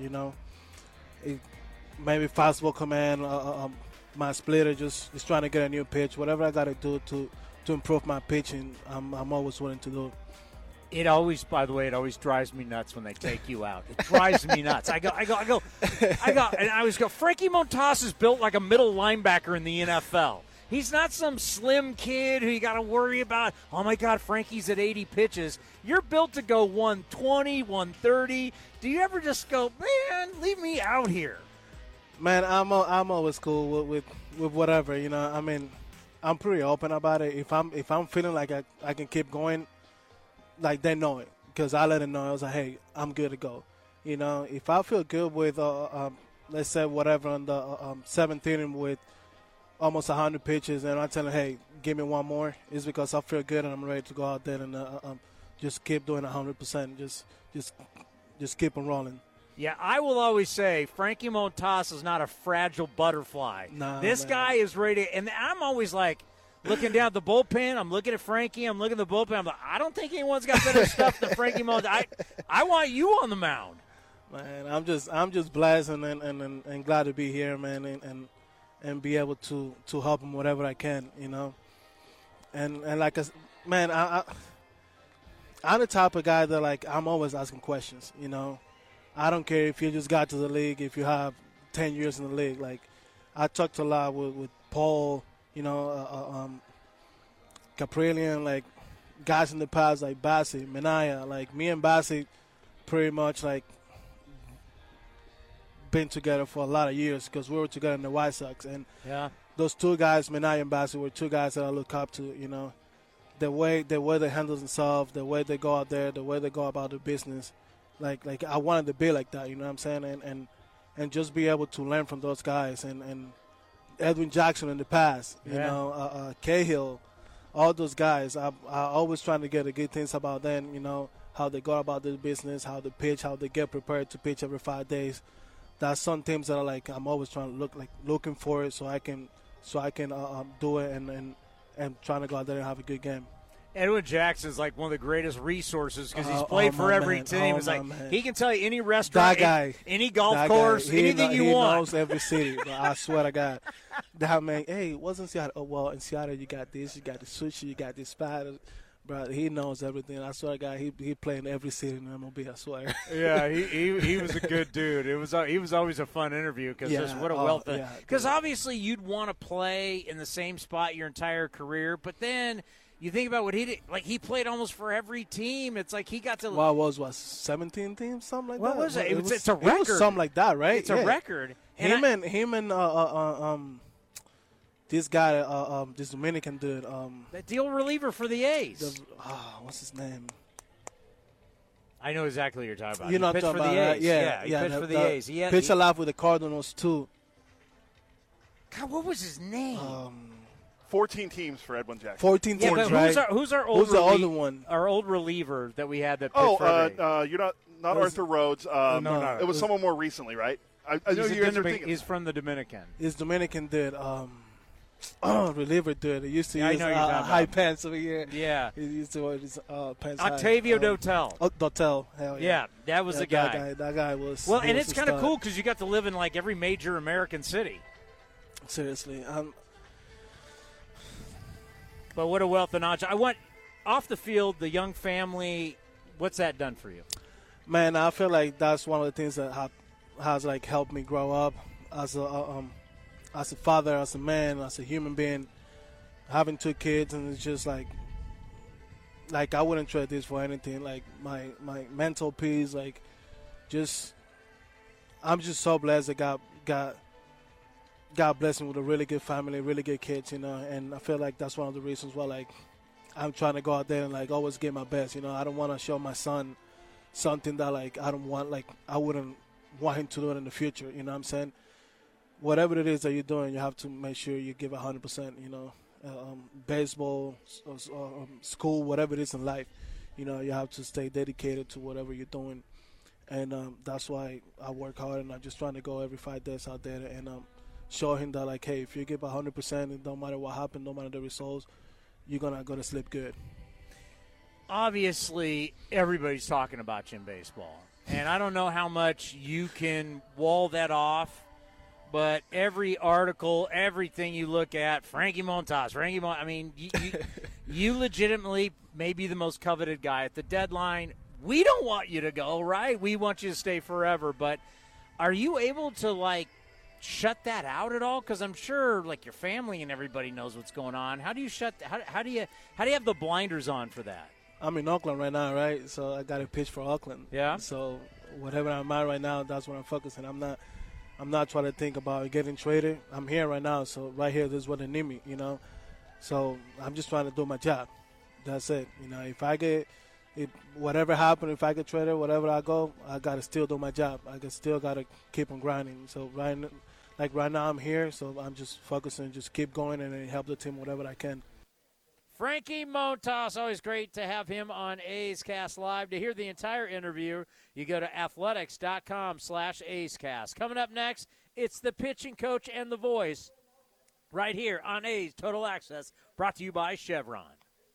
Maybe fastball command, my splitter, just trying to get a new pitch. Whatever I got to do to improve my pitching, I'm always willing to do. It always drives me nuts when they take you out. It drives me nuts. I go, and I always go, Frankie Montas is built like a middle linebacker in the NFL. He's not some slim kid who you got to worry about. Oh, my God, Frankie's at 80 pitches. You're built to go 120, 130. Do you ever just go, man, leave me out here? Man, I'm always cool with whatever, I mean, I'm pretty open about it. If I'm feeling like I can keep going, like they know it, because I let them know. I was like, hey, I'm good to go. If I feel good with, let's say whatever on the seventh inning with almost 100 pitches, and I tell them, hey, give me one more, it's because I feel good and I'm ready to go out there and just keep doing 100%. Just keep on rolling. Yeah, I will always say Frankie Montas is not a fragile butterfly. Nah, this guy is ready, and I'm always like looking down at the bullpen. I'm looking at Frankie. I'm looking at the bullpen. I'm like, I don't think anyone's got better stuff than Frankie Montas. I want you on the mound. Man, I'm just blessed and glad to be here, man, and be able to help him whatever I can, And like, man, I'm the type of guy that, like, I'm always asking questions, I don't care if you just got to the league, if you have 10 years in the league. Like, I talked a lot with Paul, Caprillion, like, guys in the past like Bassi, Minaya. Like, me and Bassi pretty much, like, been together for a lot of years because we were together in the White Sox. And those two guys, Minaya and Bassi, were two guys that I look up to, The way they handle themselves, the way they go out there, the way they go about their business. Like I wanted to be like that, you know what I'm saying? And just be able to learn from those guys. And Edwin Jackson in the past, Cahill, all those guys. I always trying to get the good things about them, how they go about their business, how they pitch, how they get prepared to pitch every 5 days. That's some things that I'm always trying to looking for it so I can do it and trying to go out there and have a good game. Edwin Jackson is like one of the greatest resources because he's played for every team. It's like he can tell you any restaurant, any golf course, anything you want. He knows every city. But I swear to God, that man. Hey, wasn't Seattle? Oh well, in Seattle you got this, you got the sushi, you got this spot. Bro, he knows everything. I swear to God, he played in every city in MLB. I swear. Yeah, he was a good dude. He was always a fun interview because what a wealth. Because obviously you'd want to play in the same spot your entire career, but then. You think about what he did. Like, he played almost for every team. It's like he got to – Well, it was 17 teams, something like that? What was it? It's a record. It was something like that, right? It's a record. Him and this guy, this Dominican dude. That deal reliever for the A's. What's his name? I know exactly what you're talking about. You know what I'm talking about, right? Yeah, he pitched for the A's. He pitched a lot with the Cardinals, too. God, what was his name? 14 teams for Edwin Jackson. 14 teams, right? Who's our old the older one? Our old reliever that we had that pitched for you're not Arthur Rhodes. No. It was someone more recently, right? I know you guys are thinking. He's from the Dominican. His Dominican dude, reliever dude. He used to use high pants over here. Yeah. He used to wear his pants Octavio Dotel. Dotel, hell yeah. Yeah, that was the guy. That guy was. Well, and it's kind of cool because you got to live in, like, every major American city. Seriously. But what a wealth of knowledge. I want, off the field, the young family, what's that done for you? Man, I feel like that's one of the things that has like helped me grow up as a father, as a man, as a human being, having 2 kids, and it's just like like, I wouldn't trade this for anything. Like, my mental peace, like, I'm just so blessed that God blessed me with a really good family, really good kids, you know, and I feel like that's one of the reasons why, like, I'm trying to go out there and, like, always give my best, you know. I don't want to show my son something that, like, I wouldn't want him to do it in the future, you know what I'm saying? Whatever it is that you're doing, you have to make sure you give 100%, you know. Baseball, school, whatever it is in life, you know, you have to stay dedicated to whatever you're doing. And that's why I work hard, and I'm just trying to go every 5 days out there and show him that, like, hey, if you give 100%, it don't matter what happens, no matter the results, you're going to go to sleep good. Obviously, everybody's talking about you in baseball. And I don't know how much you can wall that off, but every article, everything you look at, Frankie Montas, I mean, you legitimately may be the most coveted guy at the deadline. We don't want you to go, right? We want you to stay forever. But are you able to, like, shut that out at all? Because I'm sure, like, your family and everybody knows what's going on. How do you how do you have the blinders on for that? I'm in Oakland right now, right? So I got to pitch for Oakland. Yeah. So whatever I'm at right now, that's what I'm focusing. I'm not trying to think about getting traded. I'm here right now, so right here, this is what they need me, you know. So I'm just trying to do my job. That's it. You know, if whatever happens, if I get traded, whatever I go, I got to still do my job. Still got to keep on grinding. So right now I'm here, so I'm just focusing, just keep going and help the team whatever I can. Frankie Montas, always great to have him on A's Cast Live. To hear the entire interview, you go to athletics.com/A's Cast. Coming up next, it's the pitching coach and the voice right here on A's Total Access, brought to you by Chevron.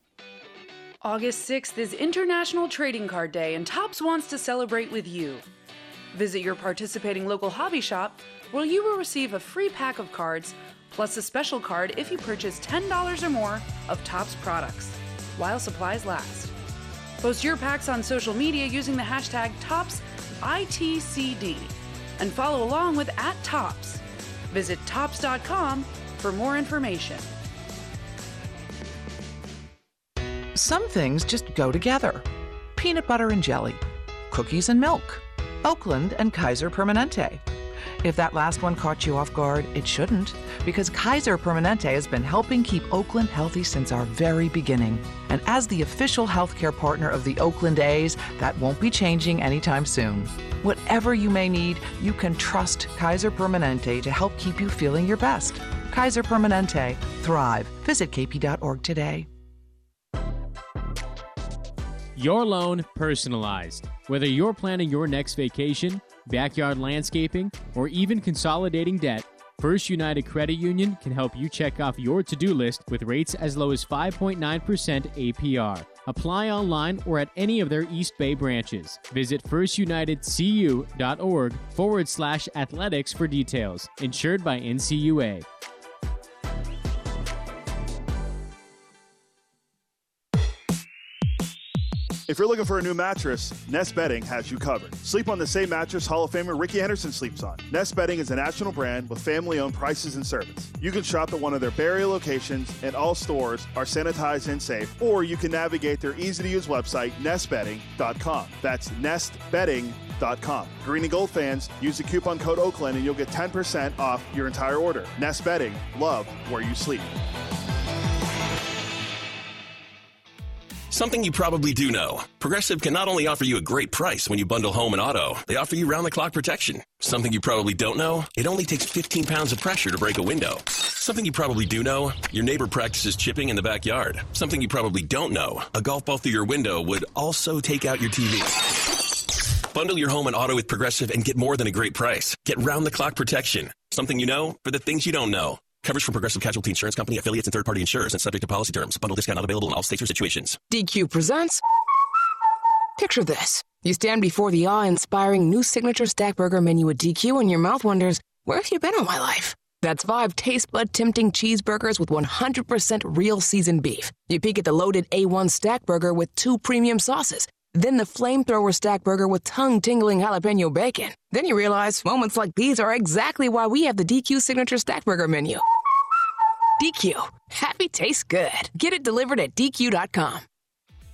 August 6th is International Trading Card Day, and Topps wants to celebrate with you. Visit your participating local hobby shop, where you will receive a free pack of cards, plus a special card if you purchase $10 or more of Topps products, while supplies last. Post your packs on social media using the hashtag ToppsITCD, and follow along with @Topps. Visit Topps.com for more information. Some things just go together. Peanut butter and jelly, cookies and milk, Oakland and Kaiser Permanente. If that last one caught you off guard, it shouldn't, because Kaiser Permanente has been helping keep Oakland healthy since our very beginning. And as the official healthcare partner of the Oakland A's, that won't be changing anytime soon. Whatever you may need, you can trust Kaiser Permanente to help keep you feeling your best. Kaiser Permanente. Thrive. Visit kp.org today. Your loan personalized. Whether you're planning your next vacation, backyard landscaping, or even consolidating debt, First United Credit Union can help you check off your to-do list with rates as low as 5.9% APR. Apply online or at any of their East Bay branches. Visit firstunitedcu.org/athletics for details. Insured by NCUA. If you're looking for a new mattress, Nest Bedding has you covered. Sleep on the same mattress Hall of Famer Ricky Henderson sleeps on. Nest Bedding is a national brand with family-owned prices and service. You can shop at one of their Barrier locations, and all stores are sanitized and safe, or you can navigate their easy-to-use website, nestbedding.com. That's nestbedding.com. Green and gold fans, use the coupon code Oakland and you'll get 10% off your entire order. Nest Bedding, love where you sleep. Something you probably do know. Progressive can not only offer you a great price when you bundle home and auto, they offer you round-the-clock protection. Something you probably don't know, it only takes 15 pounds of pressure to break a window. Something you probably do know, your neighbor practices chipping in the backyard. Something you probably don't know, a golf ball through your window would also take out your TV. Bundle your home and auto with Progressive and get more than a great price. Get round-the-clock protection. Something you know for the things you don't know. Coverage from Progressive Casualty Insurance Company, affiliates, and third-party insurers, and subject to policy terms. Bundle discount not available in all states or situations. DQ presents... Picture this. You stand before the awe-inspiring new signature stack burger menu at DQ, and your mouth wonders, where have you been all my life? That's 5 taste bud-tempting cheeseburgers with 100% real seasoned beef. You peek at the loaded A1 stack burger with 2 premium sauces. Then the flamethrower stack burger with tongue-tingling jalapeno bacon. Then you realize moments like these are exactly why we have the DQ signature stack burger menu. DQ. Happy tastes good. Get it delivered at DQ.com.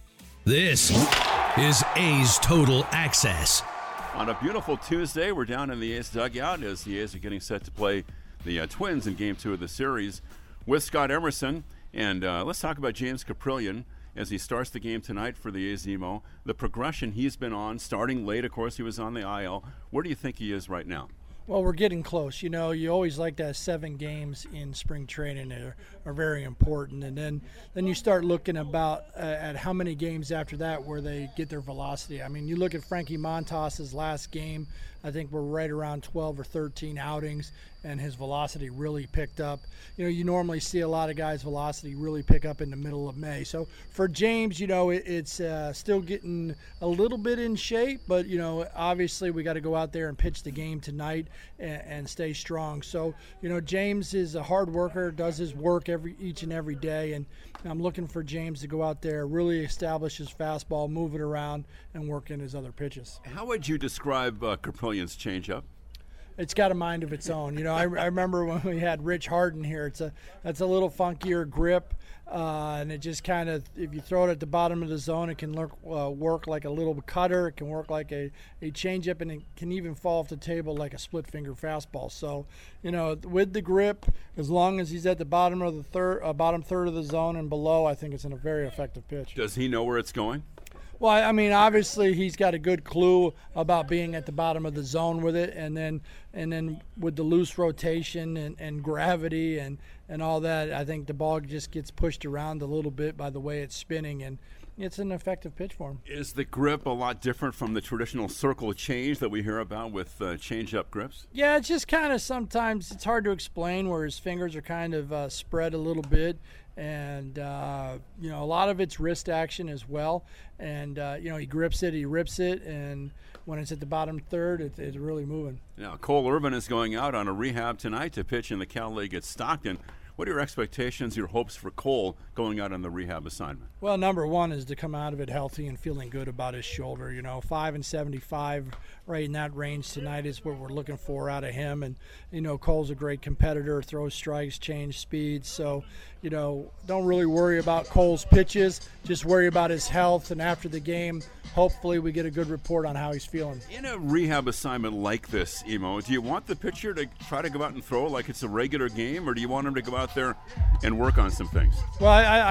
This is A's Total Access. On a beautiful Tuesday, we're down in the A's dugout as the A's are getting set to play the Twins in Game 2 of the series with Scott Emerson. And let's talk about James Kaprielian as he starts the game tonight for the A's, Emo. The progression he's been on, starting late, of course, he was on the IL. Where do you think he is right now? Well, we're getting close. You know, you always like to have 7 games in spring training are very important. And then you start looking at how many games after that where they get their velocity. I mean, you look at Frankie Montas's last game, I think we're right around 12 or 13 outings, and his velocity really picked up. You know, you normally see a lot of guys' velocity really pick up in the middle of May. So for James, you know, it's still getting a little bit in shape, but, you know, obviously we got to go out there and pitch the game tonight and stay strong. So, you know, James is a hard worker, does his work each and every day, and I'm looking for James to go out there, really establish his fastball, move it around, and work in his other pitches. How would you describe Kaprielian's changeup? It's got a mind of its own. You know, I remember when we had Rich Harden here. That's a little funkier grip, and it just kind of, if you throw it at the bottom of the zone, it can work like a little cutter. It can work like a changeup, and it can even fall off the table like a split finger fastball. So, you know, with the grip, as long as he's at the bottom of the bottom third of the zone and below, I think it's a very effective pitch. Does he know where it's going? Well, I mean, obviously he's got a good clue about being at the bottom of the zone with it, and then with the loose rotation and gravity and all that, I think the ball just gets pushed around a little bit by the way it's spinning, and it's an effective pitch for him. Is the grip a lot different from the traditional circle change that we hear about with change-up grips? Yeah, it's just kind of sometimes it's hard to explain where his fingers are kind of spread a little bit. And, you know, a lot of it's wrist action as well. And, you know, he grips it, he rips it, and when it's at the bottom third, it's really moving. Now, Cole Irvin is going out on a rehab tonight to pitch in the Cal League at Stockton. What are your expectations, your hopes for Cole going out on the rehab assignment? Well, number one is to come out of it healthy and feeling good about his shoulder. You know, 5-75, right in that range tonight is what we're looking for out of him. And, you know, Cole's a great competitor, throws strikes, change speeds. So, you know, don't really worry about Cole's pitches. Just worry about his health. And after the game, hopefully we get a good report on how he's feeling. In a rehab assignment like this, Emo, do you want the pitcher to try to go out and throw like it's a regular game, or do you want him to go out there and work on some things? Well,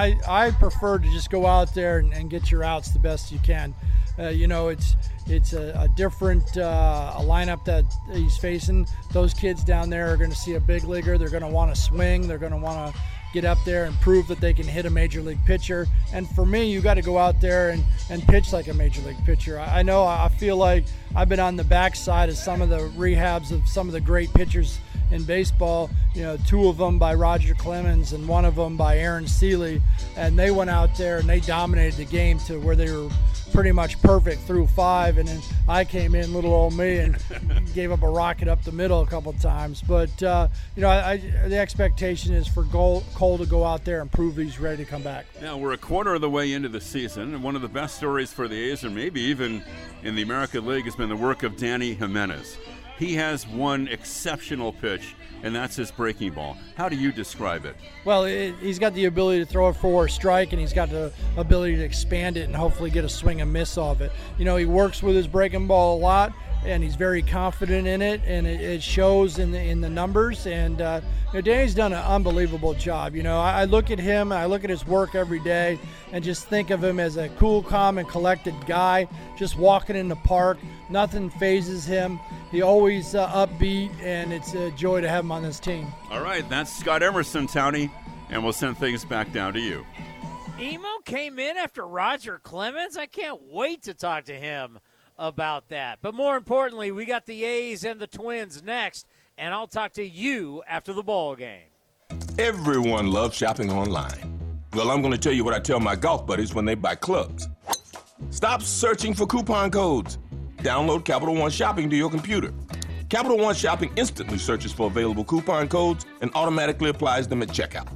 I prefer to just go out there and get your outs the best you can. You know, it's a different a lineup that he's facing. Those kids down there are going to see a big leaguer. They're going to want to swing. They're going to want to get up there and prove that they can hit a major league pitcher. And for me, you got to go out there and pitch like a major league pitcher. I feel like I've been on the backside of some of the rehabs of some of the great pitchers in baseball, you know, 2 of them by Roger Clemens and 1 of them by Aaron Seeley, and they went out there and they dominated the game to where they were pretty much perfect through 5, and then I came in, little old me, and gave up a rocket up the middle a couple of times. But you know, the expectation is for Cole to go out there and prove he's ready to come back. Now we're a quarter of the way into the season, and one of the best stories for the A's, or maybe even in the American League, has been the work of Danny Jimenez. He has one exceptional pitch, and that's his breaking ball. How do you describe it? Well, he's got the ability to throw it for a strike, and he's got the ability to expand it and hopefully get a swing and miss off it. You know, he works with his breaking ball a lot, and he's very confident in it, and it shows in the numbers. And you know, Danny's done an unbelievable job. You know, I look at him, I look at his work every day, and just think of him as a cool, calm, and collected guy, just walking in the park. Nothing phases him. He always upbeat, and it's a joy to have him on this team. All right, that's Scott Emerson, Townie, and we'll send things back down to you. Emo came in after Roger Clemens. I can't wait to talk to him about that. But more importantly, we got the A's and the Twins next, and I'll talk to you after the ball game. Everyone loves shopping online. Well, I'm going to tell you what I tell my golf buddies when they buy clubs. Stop searching for coupon codes. Download Capital One Shopping to your computer. Capital One Shopping instantly searches for available coupon codes and automatically applies them at checkout.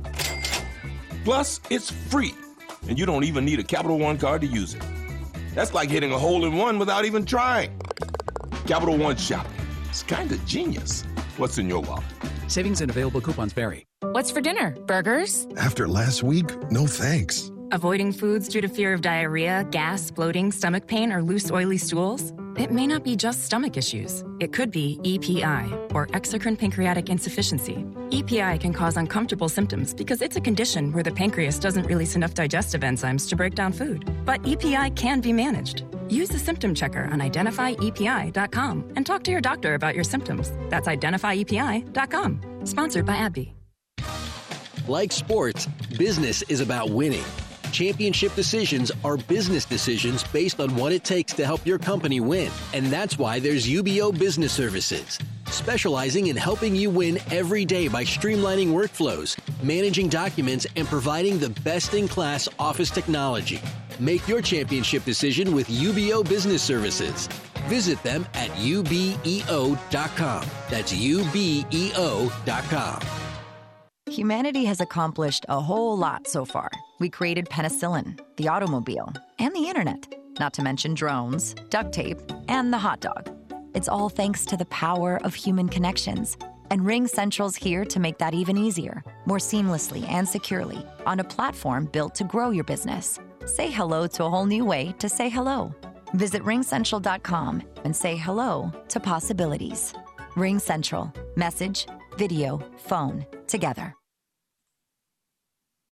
Plus, it's free, and you don't even need a Capital One card to use it. That's like hitting a hole-in-one without even trying. Capital One Shopping. It's kind of genius. What's in your wallet? Savings and available coupons vary. What's for dinner? Burgers? After last week, no thanks. Avoiding foods due to fear of diarrhea, gas, bloating, stomach pain, or loose, oily stools? It may not be just stomach issues. It could be EPI, or exocrine pancreatic insufficiency. EPI can cause uncomfortable symptoms because it's a condition where the pancreas doesn't release enough digestive enzymes to break down food. But EPI can be managed. Use the symptom checker on identifyepi.com and talk to your doctor about your symptoms. That's identifyepi.com. Sponsored by AbbVie. Like sports, business is about winning. Championship decisions are business decisions based on what it takes to help your company win. And that's why there's UBO Business Services, specializing in helping you win every day by streamlining workflows, managing documents, and providing the best-in-class office technology. Make your championship decision with UBO Business Services. Visit them at ubeo.com. That's ubeo.com. Humanity has accomplished a whole lot so far. We created penicillin, the automobile, and the internet, not to mention drones, duct tape, and the hot dog. It's all thanks to the power of human connections. And RingCentral's here to make that even easier, more seamlessly and securely, on a platform built to grow your business. Say hello to a whole new way to say hello. Visit ringcentral.com and say hello to possibilities. RingCentral. Message, video, phone, together.